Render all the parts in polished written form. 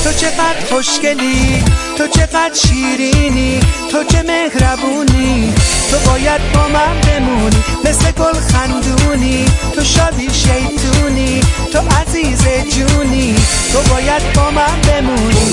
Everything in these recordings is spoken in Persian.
تو چقدر خوشگلی، تو چقدر شیرینی، تو چه مهربونی. تو باید با من بمونی مثل گل خندونی. تو شادی شیطونی، تو عزیز جونی. تو باید با من بمونی.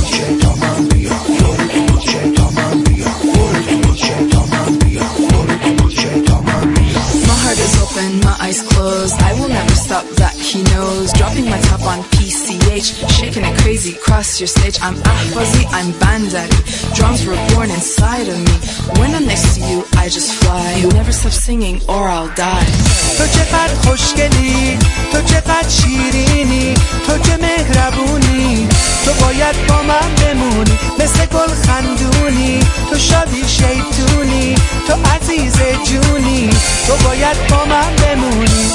My heart is open, my eyes closed. I will never stop, that he knows. Dropping my top on PCH, shaking it crazy across your stage. I'm Ahwazi, I'm Bandari. Drums were born inside of me. When I'm next to you, I just fly. You never stop singing or I'll die. تو چقدر خوشگلی، تو چقدر شیرینی، تو چه مهربونی. تو باید با من بمونی مثل گل خندونی. تو شادی شیطونی، تو عزیز جونی. تو باید با من بمونی.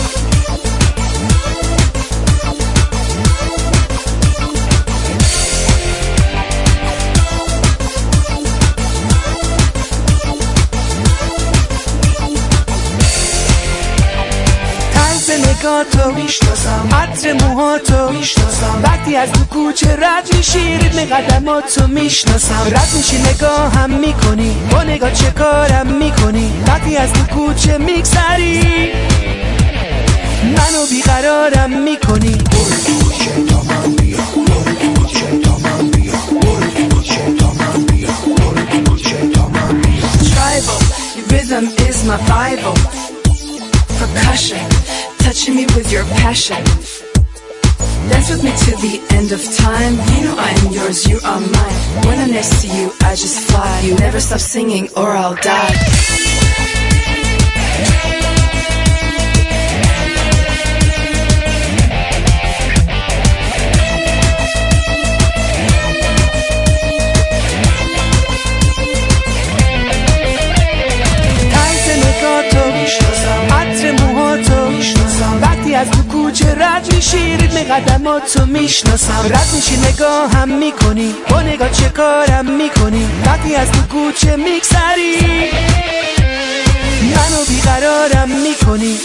نگاتو میشناسم، عطر موهاتو میشناسم. وقتی از تو کوچه رد میشی ریتم قدماتو میشناسم. رد میشی نگاهم میکنی، با نگاه چه کارم میکنی. وقتی از تو کوچه میگذری منو بیقرارم میکنی. Tribal, your rhythm is my Bible. Percussion, touching me with your passion. Dance with me to the end of time. You know I am yours, you are mine. When I'm next to you, I just fly. You never stop singing or I'll die. از تو کوچه رد میشی ریتم قدماتو میشناسم. رد میشی نگاهم میکنی، با نگاه چه کارم میکنی. وقتی از تو کوچه میگذری منو بیقرارم میکنی.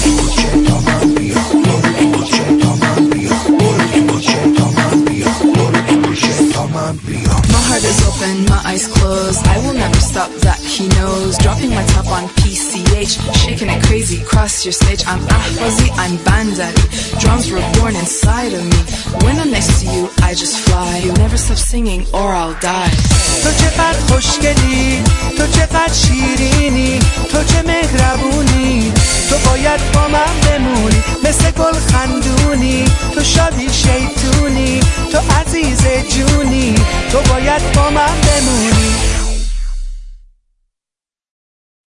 My heart is open, my eyes closed. I will never stop, that he knows. Dropping my top on PCH, shaking it crazy across your stage. I'm Ahwazi, I'm Bandari. Drums were born inside of me. When I'm next to you, I just fly. You never stop singing or I'll die. تو چقدر خوشگلی، تو چقدر شیرینی، تو چه مهربونی. تو باید با من بمونی مثل گل خندونی. تو شادی شیطونی، تو عزیز